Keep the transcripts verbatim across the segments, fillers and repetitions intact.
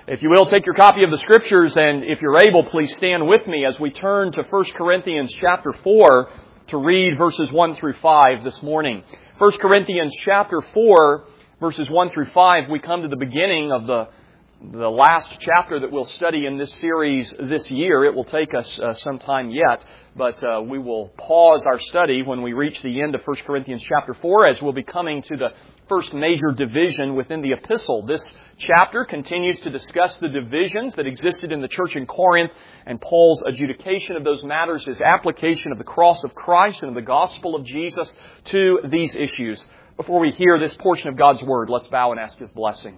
If you will, take your copy of the Scriptures, and if you're able, please stand with me as we turn to First Corinthians chapter four to read verses one through five this morning. First Corinthians chapter four, verses one through five, we come to the beginning of the the last chapter that we'll study in this series this year. It will take us uh, some time yet, but uh, we will pause our study when we reach the end of First Corinthians chapter four, as we'll be coming to the first major division within the epistle. This chapter continues to discuss the divisions that existed in the church in Corinth, and Paul's adjudication of those matters, his application of the cross of Christ and of the gospel of Jesus to these issues. Before we hear this portion of God's Word, let's bow and ask His blessing.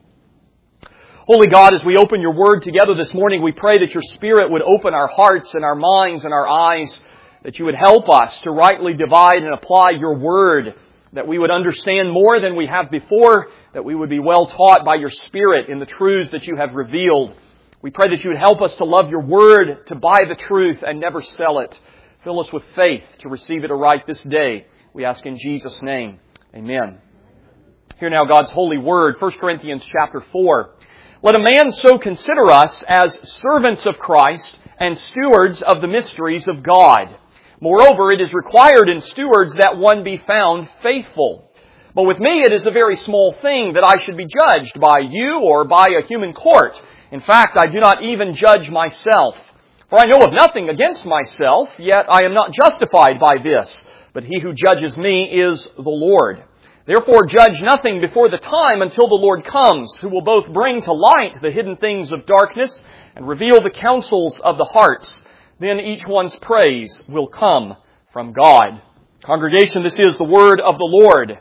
Holy God, as we open Your Word together this morning, we pray that Your Spirit would open our hearts and our minds and our eyes, that You would help us to rightly divide and apply Your Word, that we would understand more than we have before, that we would be well taught by Your Spirit in the truths that You have revealed. We pray that You would help us to love Your Word, to buy the truth and never sell it. Fill us with faith to receive it aright this day. We ask in Jesus' name. Amen. Hear now God's holy Word, First Corinthians chapter four. Let a man so consider us as servants of Christ and stewards of the mysteries of God. Moreover, it is required in stewards that one be found faithful. But with me it is a very small thing that I should be judged by you or by a human court. In fact, I do not even judge myself. For I know of nothing against myself, yet I am not justified by this. But he who judges me is the Lord. Therefore judge nothing before the time until the Lord comes, who will both bring to light the hidden things of darkness and reveal the counsels of the hearts. Then each one's praise will come from God. Congregation, this is the word of the Lord.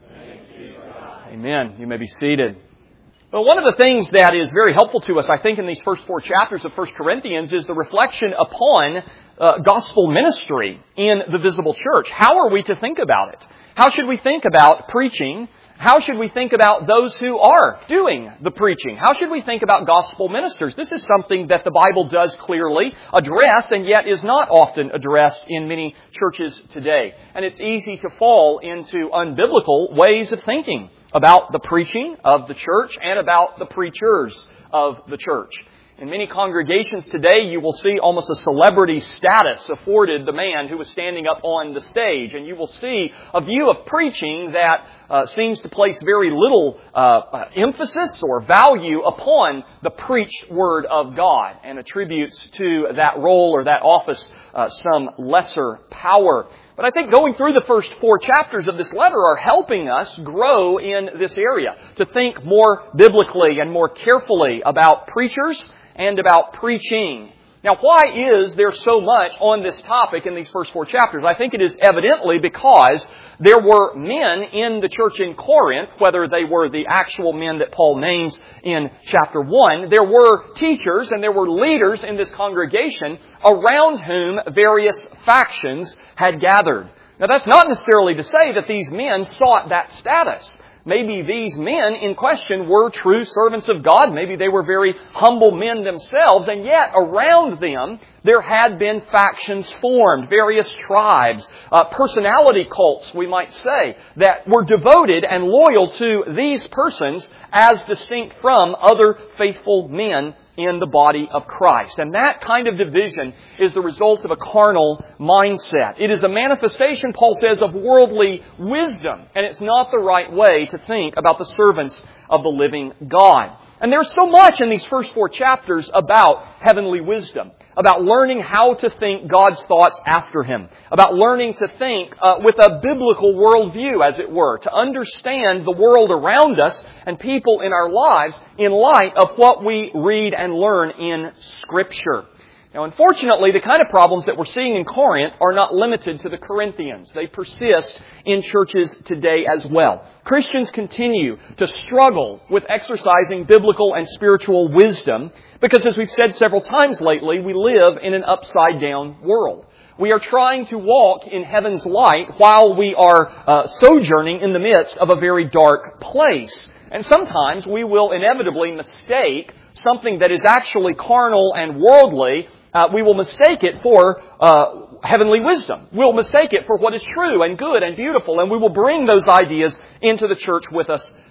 Amen. You may be seated. Well, one of the things that is very helpful to us, I think, in these first four chapters of First Corinthians is the reflection upon uh, gospel ministry in the visible church. How are we to think about it? How should we think about preaching? How should we think about those who are doing the preaching? How should we think about gospel ministers? This is something that the Bible does clearly address, and yet is not often addressed in many churches today. And it's easy to fall into unbiblical ways of thinking about the preaching of the church and about the preachers of the church. In many congregations today, you will see almost a celebrity status afforded the man who is standing up on the stage. And you will see a view of preaching that uh, seems to place very little uh, uh, emphasis or value upon the preached Word of God, and attributes to that role or that office uh, some lesser power. But I think going through the first four chapters of this letter are helping us grow in this area, to think more biblically and more carefully about preachers and about preaching. Now, why is there so much on this topic in these first four chapters? I think it is evidently because there were men in the church in Corinth, whether they were the actual men that Paul names in chapter one, there were teachers and there were leaders in this congregation around whom various factions had gathered. Now, that's not necessarily to say that these men sought that status. Maybe these men in question were true servants of God. Maybe they were very humble men themselves. And yet, around them, there had been factions formed, various tribes, uh, personality cults, we might say, that were devoted and loyal to these persons as distinct from other faithful men in the body of Christ. And that kind of division is the result of a carnal mindset. It is a manifestation, Paul says, of worldly wisdom. And it's not the right way to think about the servants of the living God. And there's so much in these first four chapters about heavenly wisdom, about learning how to think God's thoughts after Him, about learning to think uh, with a biblical worldview, as it were, to understand the world around us and people in our lives in light of what we read and learn in Scripture. Now, unfortunately, the kind of problems that we're seeing in Corinth are not limited to the Corinthians. They persist in churches today as well. Christians continue to struggle with exercising biblical and spiritual wisdom because, as we've said several times lately, we live in an upside-down world. We are trying to walk in heaven's light while we are uh, sojourning in the midst of a very dark place. And sometimes we will inevitably mistake something that is actually carnal and worldly. Uh, we will mistake it for uh, heavenly wisdom. We'll mistake it for what is true and good and beautiful, and we will bring those ideas into the church with us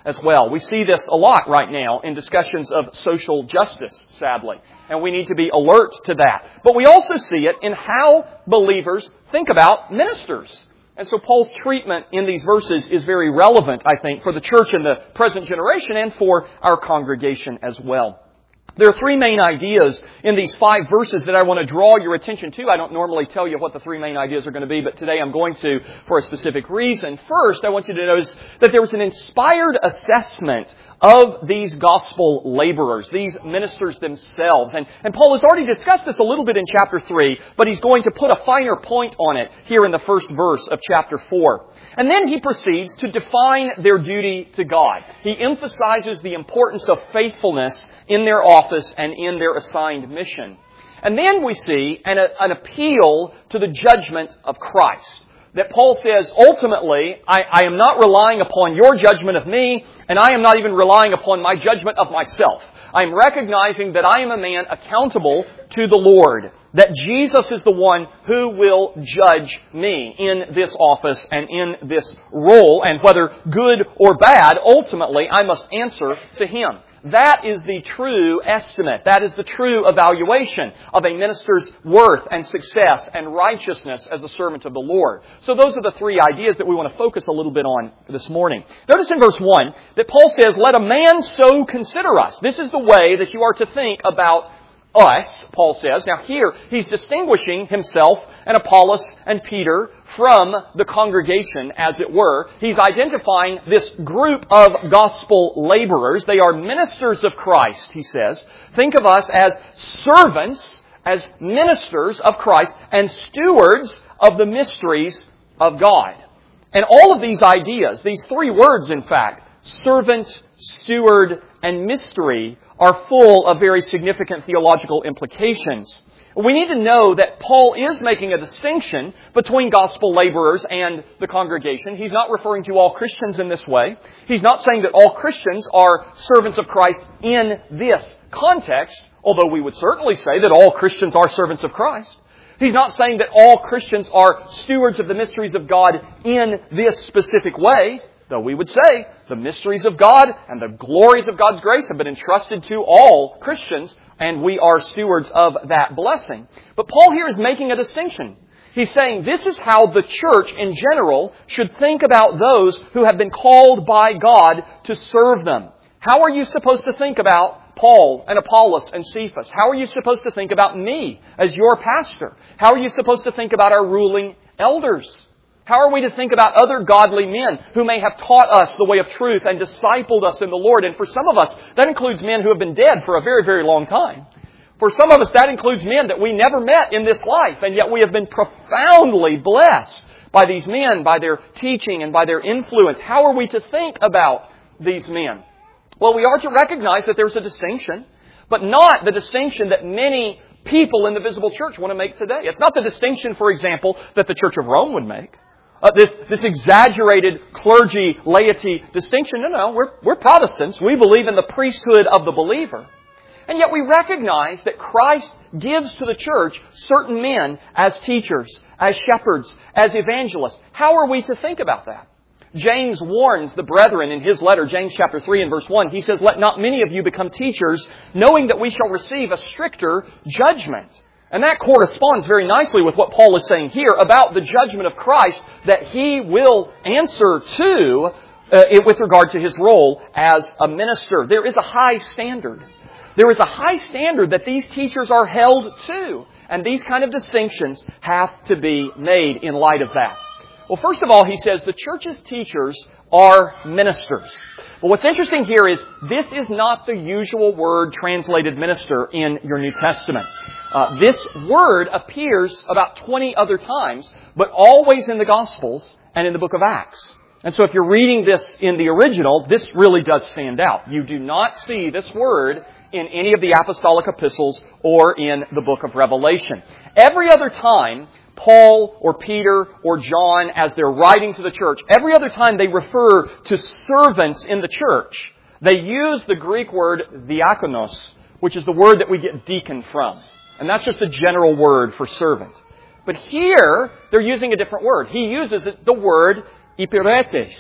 as well. We see this a lot right now in discussions of social justice, sadly. And we need to be alert to that. But we also see it in how believers think about ministers. And so Paul's treatment in these verses is very relevant, I think, for the church in the present generation and for our congregation as well. There are three main ideas in these five verses that I want to draw your attention to. I don't normally tell you what the three main ideas are going to be, but today I'm going to for a specific reason. First, I want you to notice that there was an inspired assessment of these gospel laborers, these ministers themselves. And, and Paul has already discussed this a little bit in chapter three, but he's going to put a finer point on it here in the first verse of chapter four. And then he proceeds to define their duty to God. He emphasizes the importance of faithfulness in their office and in their assigned mission. And then we see an, an appeal to the judgment of Christ. That Paul says, ultimately, I, I am not relying upon your judgment of me, and I am not even relying upon my judgment of myself. I am recognizing that I am a man accountable to the Lord. That Jesus is the one who will judge me in this office and in this role. And whether good or bad, ultimately, I must answer to Him. That is the true estimate. That is the true evaluation of a minister's worth and success and righteousness as a servant of the Lord. So those are the three ideas that we want to focus a little bit on this morning. Notice in verse one that Paul says, "Let a man so consider us." This is the way that you are to think about us, Paul says. Now here, he's distinguishing himself and Apollos and Peter from the congregation, as it were. He's identifying this group of gospel laborers. They are ministers of Christ, he says. Think of us as servants, as ministers of Christ, and stewards of the mysteries of God. And all of these ideas, these three words, in fact, servant, steward, and mystery, are full of very significant theological implications. We need to know that Paul is making a distinction between gospel laborers and the congregation. He's not referring to all Christians in this way. He's not saying that all Christians are servants of Christ in this context, although we would certainly say that all Christians are servants of Christ. He's not saying that all Christians are stewards of the mysteries of God in this specific way, though we would say the mysteries of God and the glories of God's grace have been entrusted to all Christians, and we are stewards of that blessing. But Paul here is making a distinction. He's saying this is how the church in general should think about those who have been called by God to serve them. How are you supposed to think about Paul and Apollos and Cephas? How are you supposed to think about me as your pastor? How are you supposed to think about our ruling elders? How are we to think about other godly men who may have taught us the way of truth and discipled us in the Lord? And for some of us, that includes men who have been dead for a very, very long time. For some of us, that includes men that we never met in this life, and yet we have been profoundly blessed by these men, by their teaching and by their influence. How are we to think about these men? Well, we are to recognize that there's a distinction, but not the distinction that many people in the visible church want to make today. It's not the distinction, for example, that the Church of Rome would make. Uh, this, this exaggerated clergy-laity distinction. No, no, we're, we're Protestants. We believe in the priesthood of the believer. And yet we recognize that Christ gives to the church certain men as teachers, as shepherds, as evangelists. How are we to think about that? James warns the brethren in his letter, James chapter three and verse one. He says, "Let not many of you become teachers, knowing that we shall receive a stricter judgment." And that corresponds very nicely with what Paul is saying here about the judgment of Christ that He will answer to uh, with regard to His role as a minister. There is a high standard. There is a high standard that these teachers are held to. And these kind of distinctions have to be made in light of that. Well, first of all, he says the church's teachers are ministers. But what's interesting here is this is not the usual word translated minister in your New Testament. Uh, this word appears about twenty other times, but always in the Gospels and in the book of Acts. And so if you're reading this in the original, this really does stand out. You do not see this word in any of the apostolic epistles or in the book of Revelation. Every other time, Paul or Peter or John, as they're writing to the church, every other time they refer to servants in the church, they use the Greek word diakonos, which is the word that we get deacon from. And that's just a general word for servant. But here, they're using a different word. He uses the word hyperetes.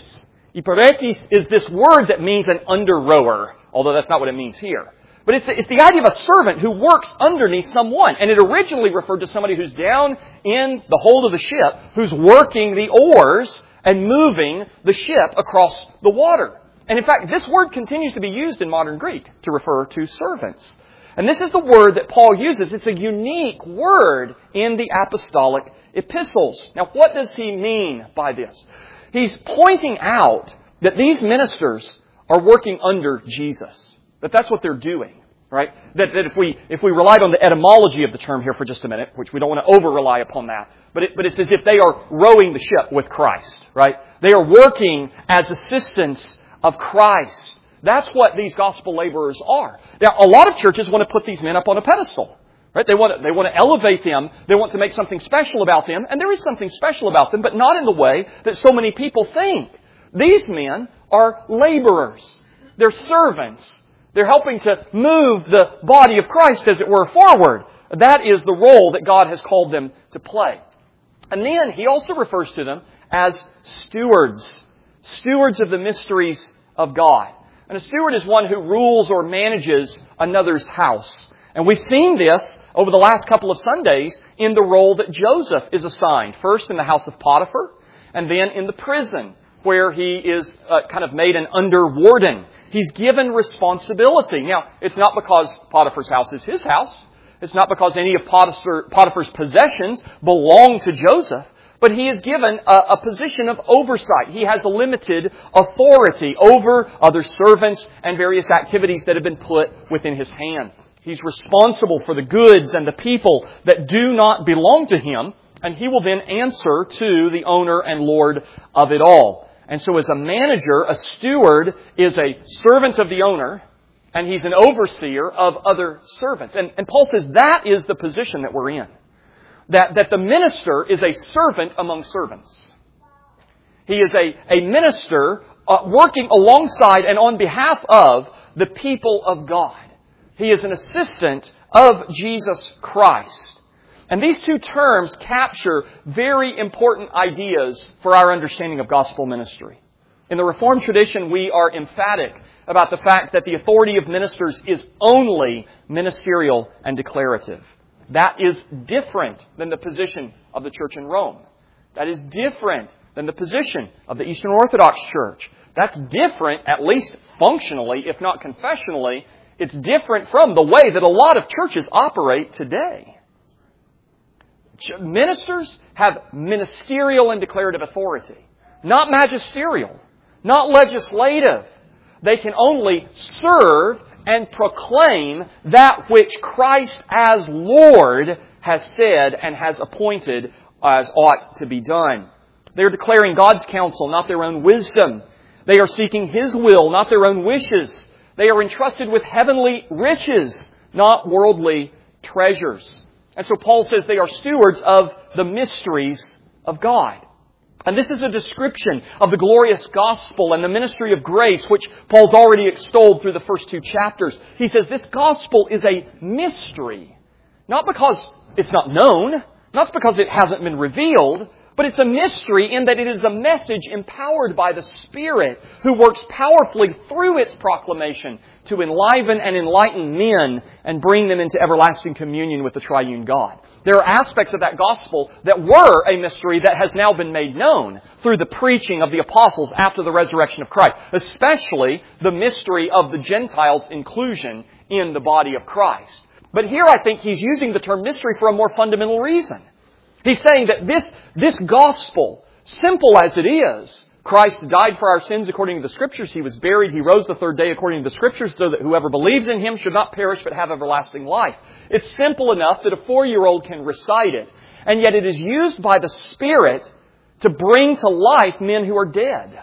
Iperetes is this word that means an under-rower, although that's not what it means here. But it's the, it's the idea of a servant who works underneath someone. And it originally referred to somebody who's down in the hold of the ship, who's working the oars and moving the ship across the water. And in fact, this word continues to be used in modern Greek to refer to servants. And this is the word that Paul uses. It's a unique word in the apostolic epistles. Now, what does he mean by this? He's pointing out that these ministers are working under Jesus. That that's what they're doing, right? That, that if we if we relied on the etymology of the term here for just a minute, which we don't want to over-rely upon that, but it, but it's as if they are rowing the ship with Christ, right? They are working as assistants of Christ. That's what these gospel laborers are. Now, a lot of churches want to put these men up on a pedestal, right? They want to, they want to elevate them. They want to make something special about them. And there is something special about them, but not in the way that so many people think. These men are laborers. They're servants. They're helping to move the body of Christ, as it were, forward. That is the role that God has called them to play. And then he also refers to them as stewards. Stewards of the mysteries of God. And a steward is one who rules or manages another's house. And we've seen this over the last couple of Sundays in the role that Joseph is assigned. First in the house of Potiphar, and then in the prison, where he is uh, kind of made an under-warden. He's given responsibility. Now, it's not because Potiphar's house is his house. It's not because any of Potiphar, Potiphar's possessions belong to Joseph. But he is given a, a position of oversight. He has a limited authority over other servants and various activities that have been put within his hand. He's responsible for the goods and the people that do not belong to him. And he will then answer to the owner and Lord of it all. And so as a manager, a steward is a servant of the owner, and he's an overseer of other servants. And, and Paul says that is the position that we're in. That, that the minister is a servant among servants. He is a, a minister uh, working alongside and on behalf of the people of God. He is an assistant of Jesus Christ. And these two terms capture very important ideas for our understanding of gospel ministry. In the Reformed tradition, we are emphatic about the fact that the authority of ministers is only ministerial and declarative. That is different than the position of the church in Rome. That is different than the position of the Eastern Orthodox Church. That's different, at least functionally, if not confessionally. It's different from the way that a lot of churches operate today. Ministers have ministerial and declarative authority, not magisterial, not legislative. They can only serve and proclaim that which Christ as Lord has said and has appointed as ought to be done. They are declaring God's counsel, not their own wisdom. They are seeking His will, not their own wishes. They are entrusted with heavenly riches, not worldly treasures. And so Paul says they are stewards of the mysteries of God. And this is a description of the glorious gospel and the ministry of grace, which Paul's already extolled through the first two chapters. He says this gospel is a mystery. Not because it's not known, not because it hasn't been revealed, but it's a mystery in that it is a message empowered by the Spirit who works powerfully through its proclamation to enliven and enlighten men and bring them into everlasting communion with the triune God. There are aspects of that gospel that were a mystery that has now been made known through the preaching of the apostles after the resurrection of Christ, especially the mystery of the Gentiles' inclusion in the body of Christ. But here I think he's using the term mystery for a more fundamental reason. He's saying that this, this gospel, simple as it is, Christ died for our sins according to the Scriptures. He was buried. He rose the third day according to the Scriptures so that whoever believes in Him should not perish but have everlasting life. It's simple enough that a four-year-old can recite it. And yet it is used by the Spirit to bring to life men who are dead.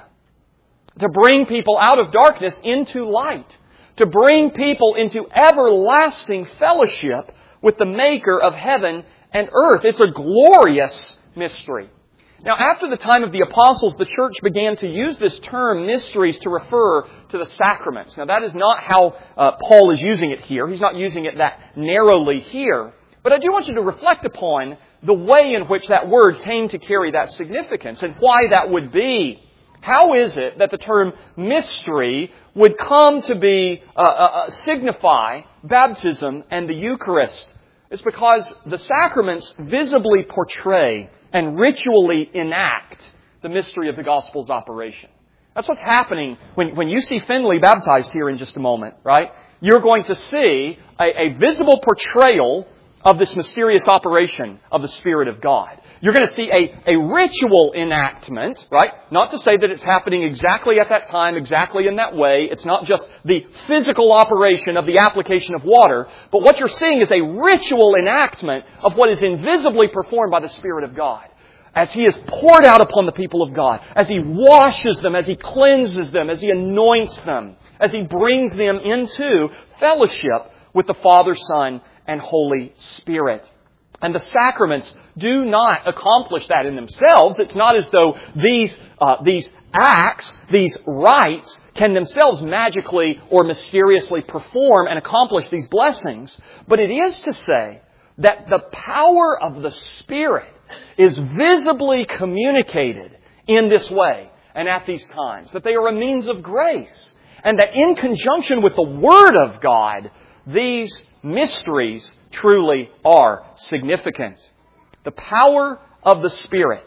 To bring people out of darkness into light. To bring people into everlasting fellowship with the Maker of heaven and earth. It's a glorious mystery. Now, after the time of the apostles, the church began to use this term, mysteries, to refer to the sacraments. Now, that is not how uh, Paul is using it here. He's not using it that narrowly here. But I do want you to reflect upon the way in which that word came to carry that significance and why that would be. How is it that the term mystery would come to be, uh, uh, signify baptism and the Eucharist? It's because the sacraments visibly portray and ritually enact the mystery of the gospel's operation. That's what's happening when, when you see Finley baptized here in just a moment, right? You're going to see a, a visible portrayal of this mysterious operation of the Spirit of God. You're going to see a, a ritual enactment, right? Not to say that it's happening exactly at that time, exactly in that way. It's not just the physical operation of the application of water. But what you're seeing is a ritual enactment of what is invisibly performed by the Spirit of God. As He is poured out upon the people of God, as He washes them, as He cleanses them, as He anoints them, as He brings them into fellowship with the Father, Son, and Holy Spirit. And the sacraments do not accomplish that in themselves. It's not as though these uh, these acts, these rites, can themselves magically or mysteriously perform and accomplish these blessings. But it is to say that the power of the Spirit is visibly communicated in this way and at these times. That they are a means of grace. And that in conjunction with the Word of God, these mysteries truly are significant. The power of the Spirit,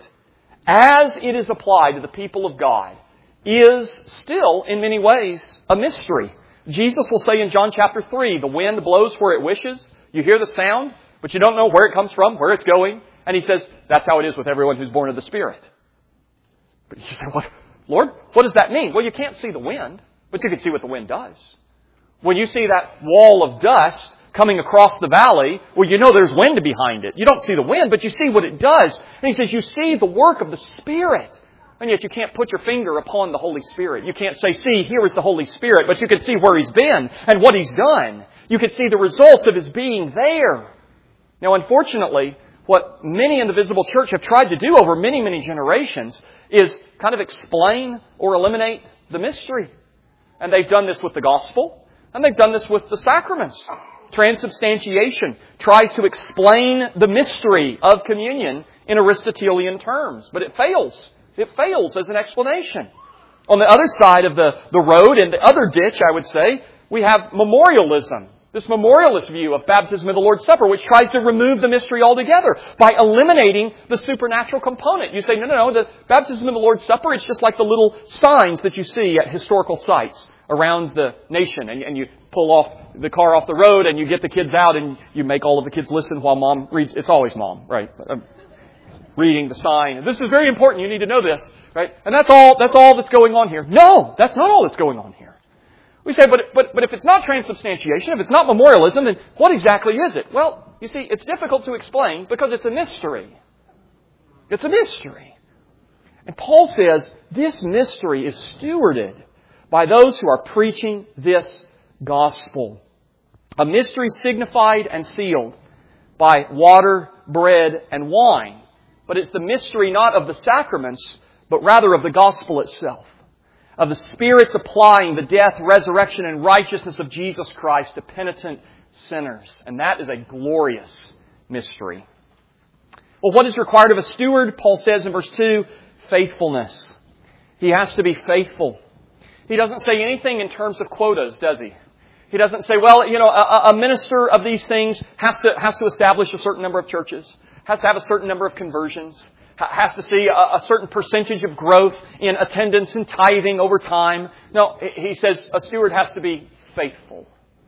as it is applied to the people of God, is still, in many ways, a mystery. Jesus will say in John chapter three, the wind blows where it wishes. You hear the sound, but you don't know where it comes from, where it's going. And He says, that's how it is with everyone who's born of the Spirit. But you say, what, Lord, what does that mean? Well, you can't see the wind, but you can see what the wind does. When you see that wall of dust coming across the valley, well, you know there's wind behind it. You don't see the wind, but you see what it does. And He says, you see the work of the Spirit. And yet you can't put your finger upon the Holy Spirit. You can't say, see, here is the Holy Spirit, but you can see where He's been and what He's done. You can see the results of His being there. Now, unfortunately, what many in the visible church have tried to do over many, many generations is kind of explain or eliminate the mystery. And they've done this with the gospel. And they've done this with the sacraments. Transubstantiation tries to explain the mystery of communion in Aristotelian terms. But it fails. It fails as an explanation. On the other side of the, the road, in the other ditch, I would say, we have memorialism. This memorialist view of baptism of the Lord's Supper, which tries to remove the mystery altogether by eliminating the supernatural component. You say, no, no, no, the baptism of the Lord's Supper, it's just like the little signs that you see at historical sites around the nation. And, and you pull off the car off the road and you get the kids out and you make all of the kids listen while Mom reads. It's always Mom, right? Reading the sign. This is very important. You need to know this, right? And that's all, that's all that's going on here. No, that's not all that's going on here. We say, but, but, but if it's not transubstantiation, if it's not memorialism, then what exactly is it? Well, you see, it's difficult to explain because it's a mystery. It's a mystery. And Paul says this mystery is stewarded by those who are preaching this gospel. A mystery signified and sealed by water, bread, and wine. But it's the mystery not of the sacraments, but rather of the gospel itself. Of the Spirit's applying the death, resurrection, and righteousness of Jesus Christ to penitent sinners. And that is a glorious mystery. Well, what is required of a steward? Paul says in verse two, faithfulness. He has to be faithful. He doesn't say anything in terms of quotas, does he? He doesn't say, well, you know, a, a minister of these things has to, has to establish a certain number of churches, has to have a certain number of conversions, has to see a, a certain percentage of growth in attendance and tithing over time. No, he says a steward has to be faithful.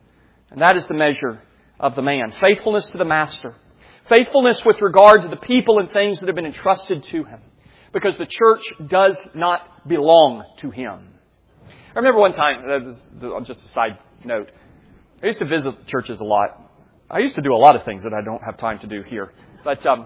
And that is the measure of the man. Faithfulness to the master. Faithfulness with regard to the people and things that have been entrusted to him. Because the church does not belong to him. I remember one time, just a side note, I used to visit churches a lot. I used to do a lot of things that I don't have time to do here. But um,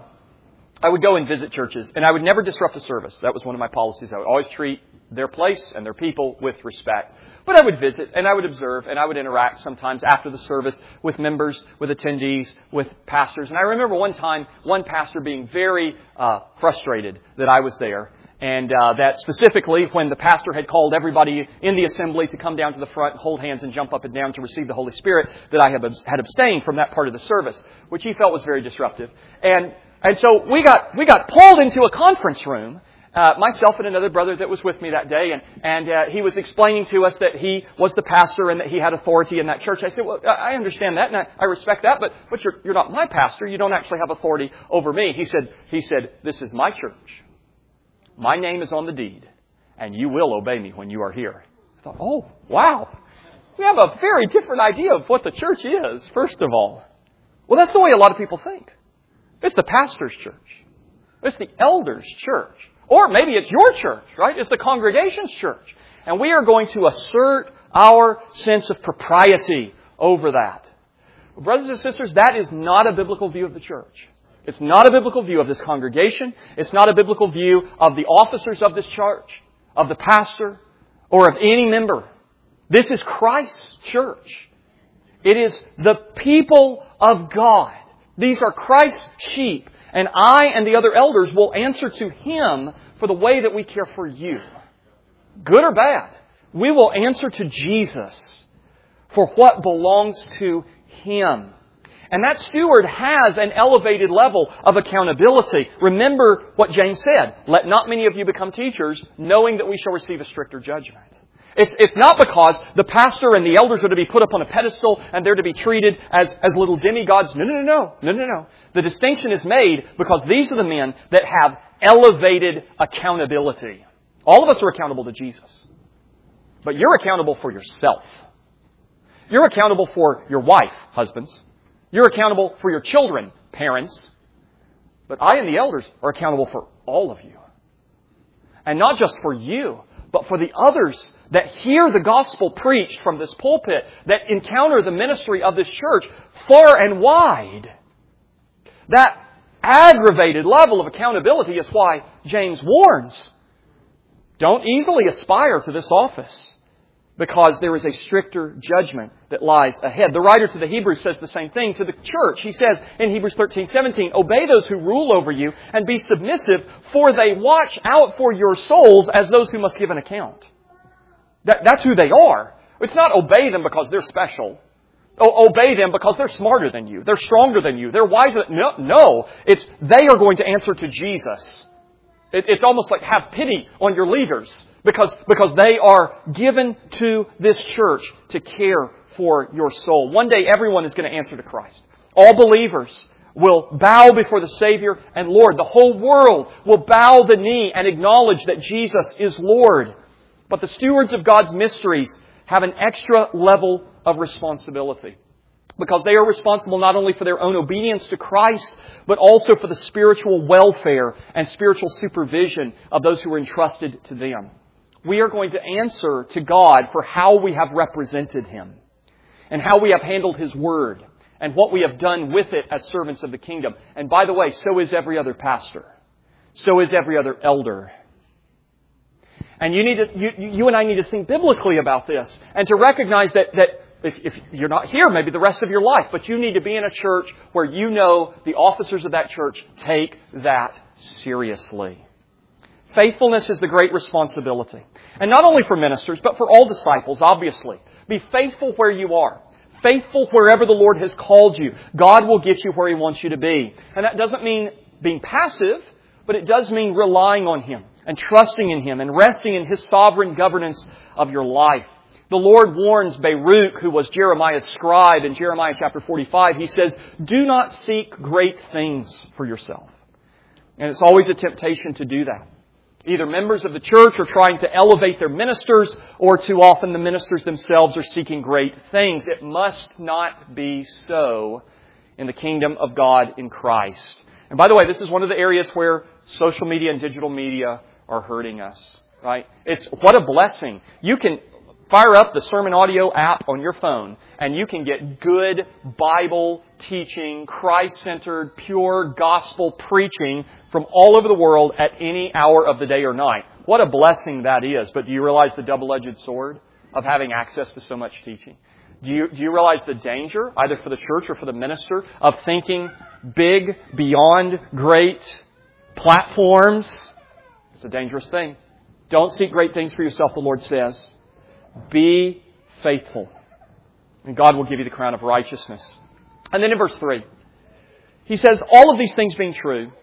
I would go and visit churches, and I would never disrupt the service. That was one of my policies. I would always treat their place and their people with respect. But I would visit, and I would observe, and I would interact sometimes after the service with members, with attendees, with pastors. And I remember one time, one pastor being very uh, frustrated that I was there. And uh, that specifically, when the pastor had called everybody in the assembly to come down to the front, hold hands and jump up and down to receive the Holy Spirit, that I had abstained from that part of the service, which he felt was very disruptive. And and so we got we got pulled into a conference room, uh, myself and another brother that was with me that day, and, and uh, he was explaining to us that he was the pastor and that he had authority in that church. I said, well, I understand that and I, I respect that, but, but you're, you're not my pastor. You don't actually have authority over me. He said, he said, this is my church. My name is on the deed, and you will obey me when you are here. I thought, oh, wow. We have a very different idea of what the church is, first of all. Well, that's the way a lot of people think. It's the pastor's church. It's the elder's church. Or maybe it's your church, right? It's the congregation's church. And we are going to assert our sense of propriety over that. Brothers and sisters, that is not a biblical view of the church. It's not a biblical view of this congregation. It's not a biblical view of the officers of this church, of the pastor, or of any member. This is Christ's church. It is the people of God. These are Christ's sheep. And I and the other elders will answer to Him for the way that we care for you. Good or bad, we will answer to Jesus for what belongs to Him. And that steward has an elevated level of accountability. Remember what James said. Let not many of you become teachers, knowing that we shall receive a stricter judgment. It's, it's not because the pastor and the elders are to be put up on a pedestal and they're to be treated as, as little demigods. No, no, no, no. No, no, no. The distinction is made because these are the men that have elevated accountability. All of us are accountable to Jesus. But you're accountable for yourself. You're accountable for your wife, husbands. You're accountable for your children, parents. But I and the elders are accountable for all of you. And not just for you, but for the others that hear the gospel preached from this pulpit, that encounter the ministry of this church far and wide. That aggravated level of accountability is why James warns, don't easily aspire to this office, because there is a stricter judgment that lies ahead. The writer to the Hebrews says the same thing to the church. He says in Hebrews thirteen seventeen, obey those who rule over you and be submissive, for they watch out for your souls as those who must give an account. That, that's who they are. It's not obey them because they're special. O- obey them because they're smarter than you. They're stronger than you. They're wiser than... No, no. It's they are going to answer to Jesus. It, it's almost like have pity on your leaders. Because, because they are given to this church to care for your soul. One day everyone is going to answer to Christ. All believers will bow before the Savior and Lord. The whole world will bow the knee and acknowledge that Jesus is Lord. But the stewards of God's mysteries have an extra level of responsibility. Because they are responsible not only for their own obedience to Christ, but also for the spiritual welfare and spiritual supervision of those who are entrusted to them. We are going to answer to God for how we have represented Him and how we have handled His Word and what we have done with it as servants of the kingdom. And by the way, so is every other pastor. So is every other elder. And you need to, you, you and I need to think biblically about this and to recognize that, that if, if you're not here maybe the rest of your life, but you need to be in a church where you know the officers of that church take that seriously. Faithfulness is the great responsibility. And not only for ministers, but for all disciples, obviously. Be faithful where you are. Faithful wherever the Lord has called you. God will get you where He wants you to be. And that doesn't mean being passive, but it does mean relying on Him and trusting in Him and resting in His sovereign governance of your life. The Lord warns Baruch, who was Jeremiah's scribe, in Jeremiah chapter forty-five. He says, do not seek great things for yourself. And it's always a temptation to do that. Either members of the church are trying to elevate their ministers, or too often the ministers themselves are seeking great things. It must not be so in the kingdom of God in Christ. And by the way, this is one of the areas where social media and digital media are hurting us, right? It's what a blessing. You can fire up the Sermon Audio app on your phone and you can get good Bible teaching, Christ-centered, pure gospel preaching from all over the world at any hour of the day or night. What a blessing that is. But do you realize the double-edged sword of having access to so much teaching? Do you, do you realize the danger, either for the church or for the minister, of thinking big, beyond great platforms? It's a dangerous thing. Don't seek great things for yourself, the Lord says. Be faithful, and God will give you the crown of righteousness. And then in verse three, He says, all of these things being true,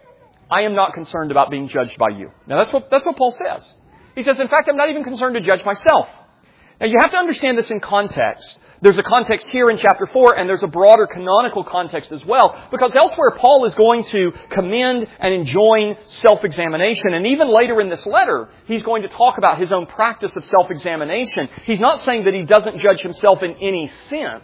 I am not concerned about being judged by you. Now that's what, that's what Paul says. He says, in fact, I'm not even concerned to judge myself. Now you have to understand this in context. There's a context here in chapter four, and there's a broader canonical context as well, because elsewhere Paul is going to commend and enjoin self-examination. And even later in this letter, he's going to talk about his own practice of self-examination. He's not saying that he doesn't judge himself in any sense,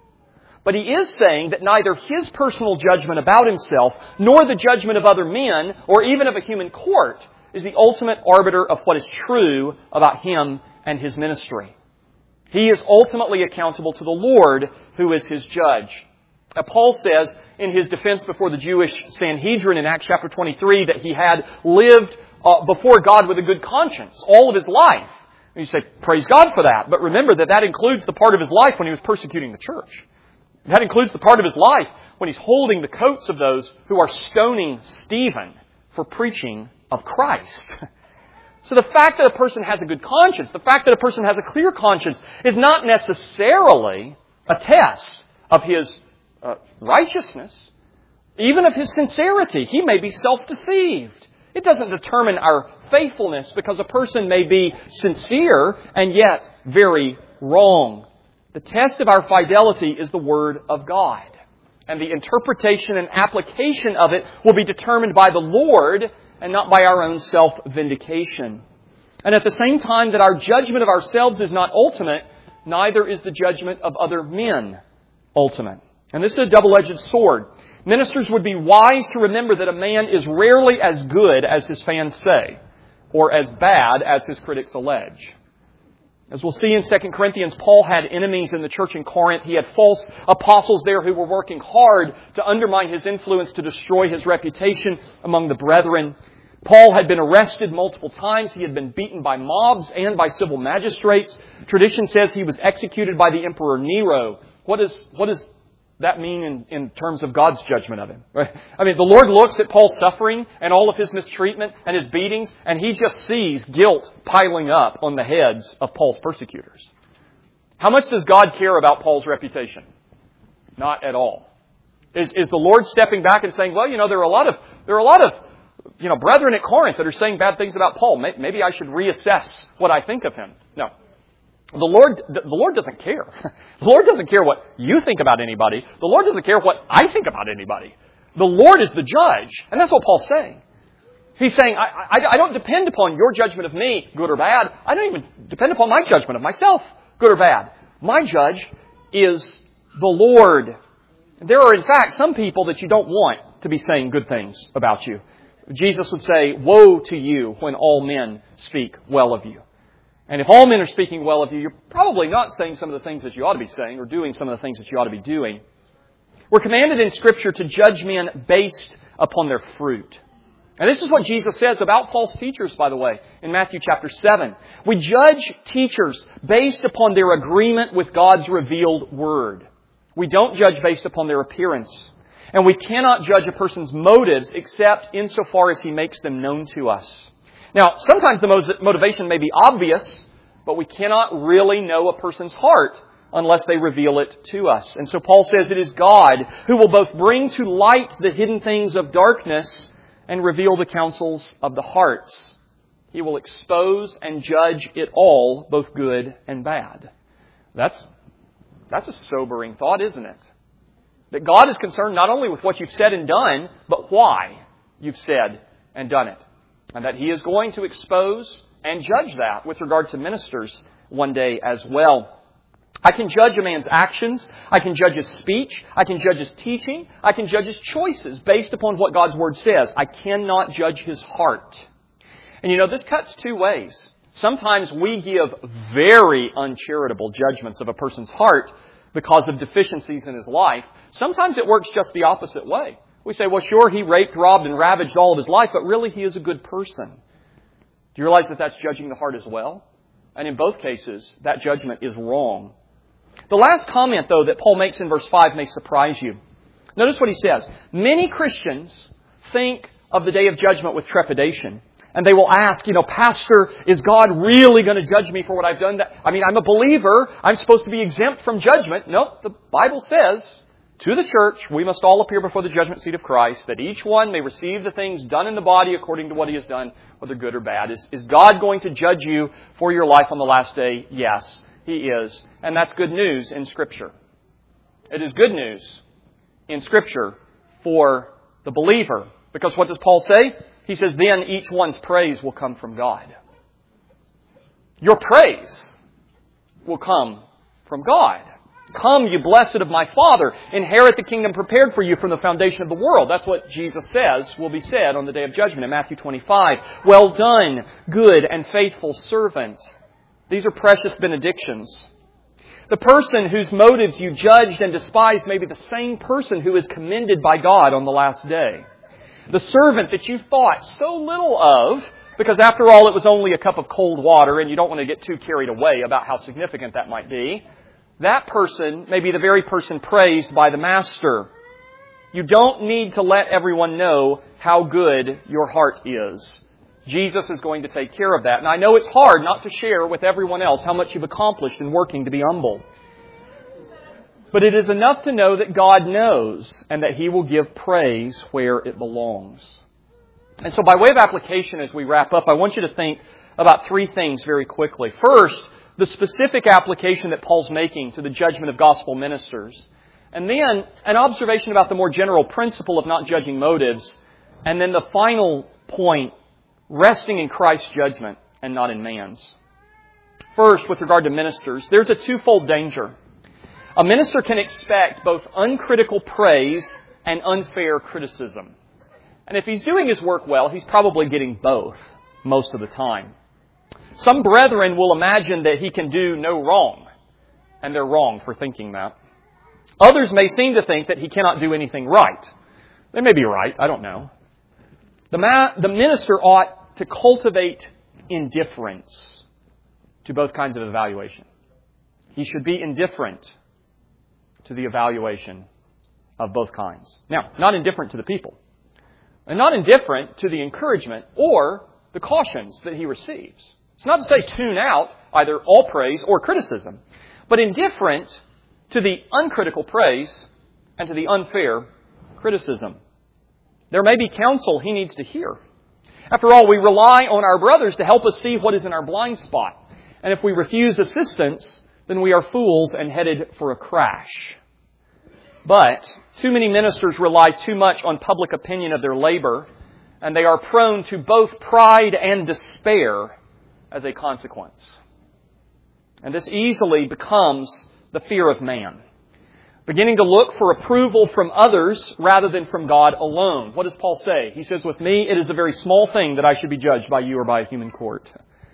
but he is saying that neither his personal judgment about himself, nor the judgment of other men, or even of a human court, is the ultimate arbiter of what is true about him and his ministry. He is ultimately accountable to the Lord, who is his judge. Now, Paul says in his defense before the Jewish Sanhedrin in Acts chapter twenty-three that he had lived uh, before God with a good conscience all of his life. And you say, praise God for that. But remember that that includes the part of his life when he was persecuting the church. That includes the part of his life when he's holding the coats of those who are stoning Stephen for preaching of Christ. So the fact that a person has a good conscience, the fact that a person has a clear conscience, is not necessarily a test of his uh, righteousness, even of his sincerity. He may be self-deceived. It doesn't determine our faithfulness, because a person may be sincere and yet very wrong. The test of our fidelity is the Word of God. And the interpretation and application of it will be determined by the Lord and not by our own self-vindication. And at the same time that our judgment of ourselves is not ultimate, neither is the judgment of other men ultimate. And this is a double-edged sword. Ministers would be wise to remember that a man is rarely as good as his fans say, or as bad as his critics allege. As we'll see in Second Corinthians, Paul had enemies in the church in Corinth. He had false apostles there who were working hard to undermine his influence, to destroy his reputation among the brethren. Paul had been arrested multiple times. He had been beaten by mobs and by civil magistrates. Tradition says he was executed by the Emperor Nero. What does, what does that mean in, in terms of God's judgment of him? Right? I mean, the Lord looks at Paul's suffering and all of his mistreatment and his beatings, and He just sees guilt piling up on the heads of Paul's persecutors. How much does God care about Paul's reputation? Not at all. Is, is the Lord stepping back and saying, well, you know, there are a lot of, there are a lot of, you know, brethren at Corinth that are saying bad things about Paul. Maybe I should reassess what I think of him. No. The Lord, the Lord doesn't care. The Lord doesn't care what you think about anybody. The Lord doesn't care what I think about anybody. The Lord is the judge. And that's what Paul's saying. He's saying, I, I, I don't depend upon your judgment of me, good or bad. I don't even depend upon my judgment of myself, good or bad. My judge is the Lord. There are, in fact, some people that you don't want to be saying good things about you. Jesus would say, woe to you when all men speak well of you. And if all men are speaking well of you, you're probably not saying some of the things that you ought to be saying, or doing some of the things that you ought to be doing. We're commanded in Scripture to judge men based upon their fruit. And this is what Jesus says about false teachers, by the way, in Matthew chapter seven. We judge teachers based upon their agreement with God's revealed Word. We don't judge based upon their appearance. And we cannot judge a person's motives except insofar as he makes them known to us. Now, sometimes the motivation may be obvious, but we cannot really know a person's heart unless they reveal it to us. And so Paul says it is God who will both bring to light the hidden things of darkness and reveal the counsels of the hearts. He will expose and judge it all, both good and bad. That's, that's a sobering thought, isn't it? That God is concerned not only with what you've said and done, but why you've said and done it. And that He is going to expose and judge that with regard to ministers one day as well. I can judge a man's actions. I can judge his speech. I can judge his teaching. I can judge his choices based upon what God's Word says. I cannot judge his heart. And you know, this cuts two ways. Sometimes we give very uncharitable judgments of a person's heart because of deficiencies in his life. Sometimes it works just the opposite way. We say, well, sure, he raped, robbed, and ravaged all of his life, but really he is a good person. Do you realize that that's judging the heart as well? And in both cases, that judgment is wrong. The last comment, though, that Paul makes in verse five may surprise you. Notice what he says. Many Christians think of the day of judgment with trepidation. And they will ask, you know, Pastor, is God really going to judge me for what I've done? I mean, I'm a believer. I'm supposed to be exempt from judgment. Nope, the Bible says To the church, we must all appear before the judgment seat of Christ, that each one may receive the things done in the body according to what he has done, whether good or bad. Is, is God going to judge you for your life on the last day? Yes, He is. And that's good news in Scripture. It is good news in Scripture for the believer. Because what does Paul say? He says, then each one's praise will come from God. Your praise will come from God. Come, you blessed of my Father, inherit the kingdom prepared for you from the foundation of the world. That's what Jesus says will be said on the day of judgment in Matthew twenty-five. Well done, good and faithful servants. These are precious benedictions. The person whose motives you judged and despised may be the same person who is commended by God on the last day. The servant that you thought so little of, because after all it was only a cup of cold water and you don't want to get too carried away about how significant that might be, that person may be the very person praised by the Master. You don't need to let everyone know how good your heart is. Jesus is going to take care of that. And I know it's hard not to share with everyone else how much you've accomplished in working to be humble. But it is enough to know that God knows and that He will give praise where it belongs. And so by way of application as we wrap up, I want you to think about three things very quickly. First, the specific application that Paul's making to the judgment of gospel ministers. And then an observation about the more general principle of not judging motives. And then the final point, resting in Christ's judgment and not in man's. First, with regard to ministers, there's a twofold danger. A minister can expect both uncritical praise and unfair criticism. And if he's doing his work well, he's probably getting both most of the time. Some brethren will imagine that he can do no wrong, and they're wrong for thinking that. Others may seem to think that he cannot do anything right. They may be right, I don't know. The, ma- the minister ought to cultivate indifference to both kinds of evaluation. He should be indifferent to the evaluation of both kinds. Now, not indifferent to the people, and not indifferent to the encouragement or the cautions that he receives. It's not to say tune out either all praise or criticism, but indifferent to the uncritical praise and to the unfair criticism. There may be counsel he needs to hear. After all, we rely on our brothers to help us see what is in our blind spot. And if we refuse assistance, then we are fools and headed for a crash. But too many ministers rely too much on public opinion of their labor, and they are prone to both pride and despair as a consequence. And this easily becomes the fear of man, beginning to look for approval from others rather than from God alone. What does Paul say? He says, with me, it is a very small thing that I should be judged by you or by a human court.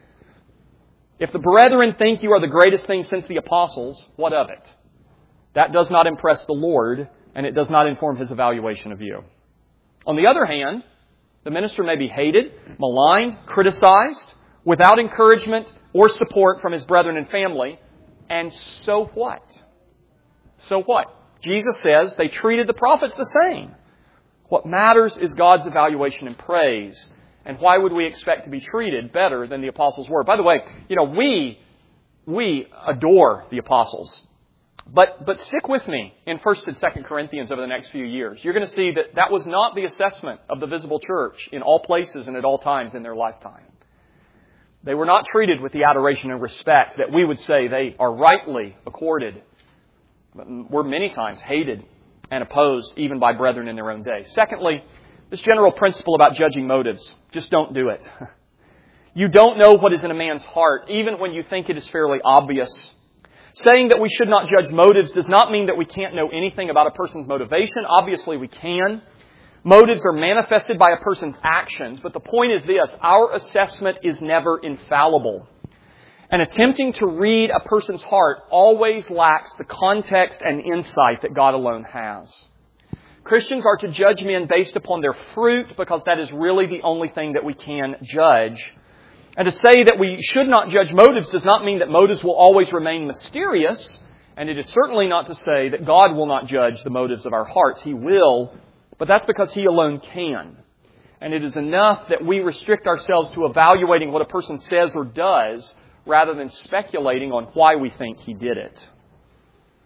If the brethren think you are the greatest thing since the apostles, what of it? That does not impress the Lord, and it does not inform His evaluation of you. On the other hand, the minister may be hated, maligned, criticized, without encouragement or support from his brethren and family. And so what? So what? Jesus says they treated the prophets the same. What matters is God's evaluation and praise. And why would we expect to be treated better than the apostles were? By the way, you know, we we adore the apostles. But but stick with me in First and Second Corinthians over the next few years. You're going to see that that was not the assessment of the visible church in all places and at all times in their lifetime. They were not treated with the adoration and respect that we would say they are rightly accorded. But were many times hated and opposed even by brethren in their own day. Secondly, this general principle about judging motives. Just don't do it. You don't know what is in a man's heart, even when you think it is fairly obvious. Saying that we should not judge motives does not mean that we can't know anything about a person's motivation. Obviously we can. Motives are manifested by a person's actions, but the point is this: our assessment is never infallible. And attempting to read a person's heart always lacks the context and insight that God alone has. Christians are to judge men based upon their fruit, because that is really the only thing that we can judge. And to say that we should not judge motives does not mean that motives will always remain mysterious. And it is certainly not to say that God will not judge the motives of our hearts. He will. But that's because He alone can. And it is enough that we restrict ourselves to evaluating what a person says or does rather than speculating on why we think he did it.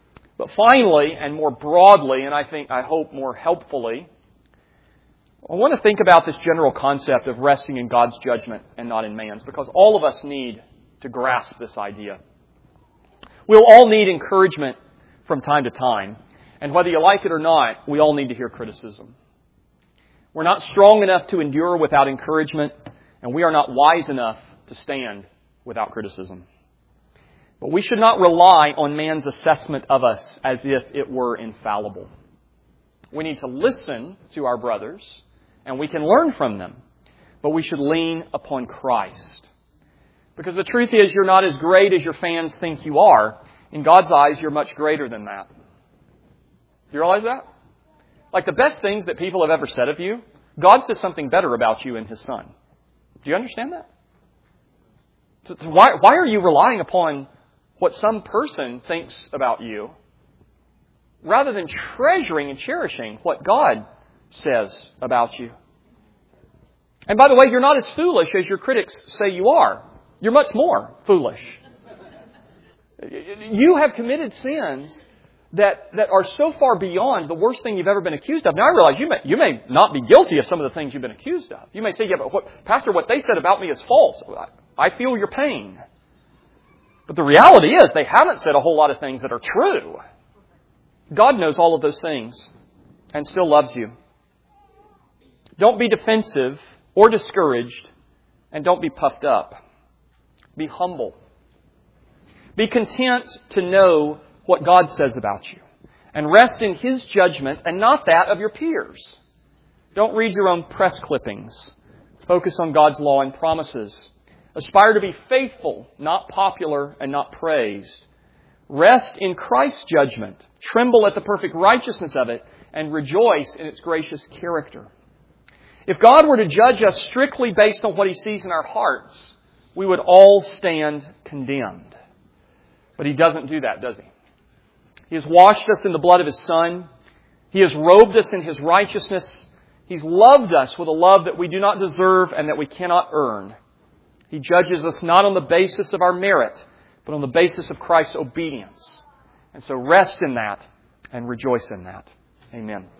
But finally, and more broadly, and I think, I hope more helpfully, I want to think about this general concept of resting in God's judgment and not in man's, because all of us need to grasp this idea. We'll all need encouragement from time to time, and whether you like it or not, we all need to hear criticism. We're not strong enough to endure without encouragement, and we are not wise enough to stand without criticism. But we should not rely on man's assessment of us as if it were infallible. We need to listen to our brothers, and we can learn from them. But we should lean upon Christ. Because the truth is, you're not as great as your fans think you are. In God's eyes, you're much greater than that. Do you realize that? Like the best things that people have ever said of you, God says something better about you in His Son. Do you understand that? So, so why, why are you relying upon what some person thinks about you rather than treasuring and cherishing what God says about you? And by the way, you're not as foolish as your critics say you are. You're much more foolish. You have committed sins that, that are so far beyond the worst thing you've ever been accused of. Now, I realize you may, you may not be guilty of some of the things you've been accused of. You may say, yeah, but what, Pastor, what they said about me is false. I feel your pain. But the reality is they haven't said a whole lot of things that are true. God knows all of those things and still loves you. Don't be defensive or discouraged, and don't be puffed up. Be humble. Be content to know what God says about you, and rest in His judgment and not that of your peers. Don't read your own press clippings. Focus on God's law and promises. Aspire to be faithful, not popular and not praised. Rest in Christ's judgment. Tremble at the perfect righteousness of it, and rejoice in its gracious character. If God were to judge us strictly based on what He sees in our hearts, we would all stand condemned. But He doesn't do that, does He? He has washed us in the blood of His Son. He has robed us in His righteousness. He's loved us with a love that we do not deserve and that we cannot earn. He judges us not on the basis of our merit, but on the basis of Christ's obedience. And so rest in that and rejoice in that. Amen.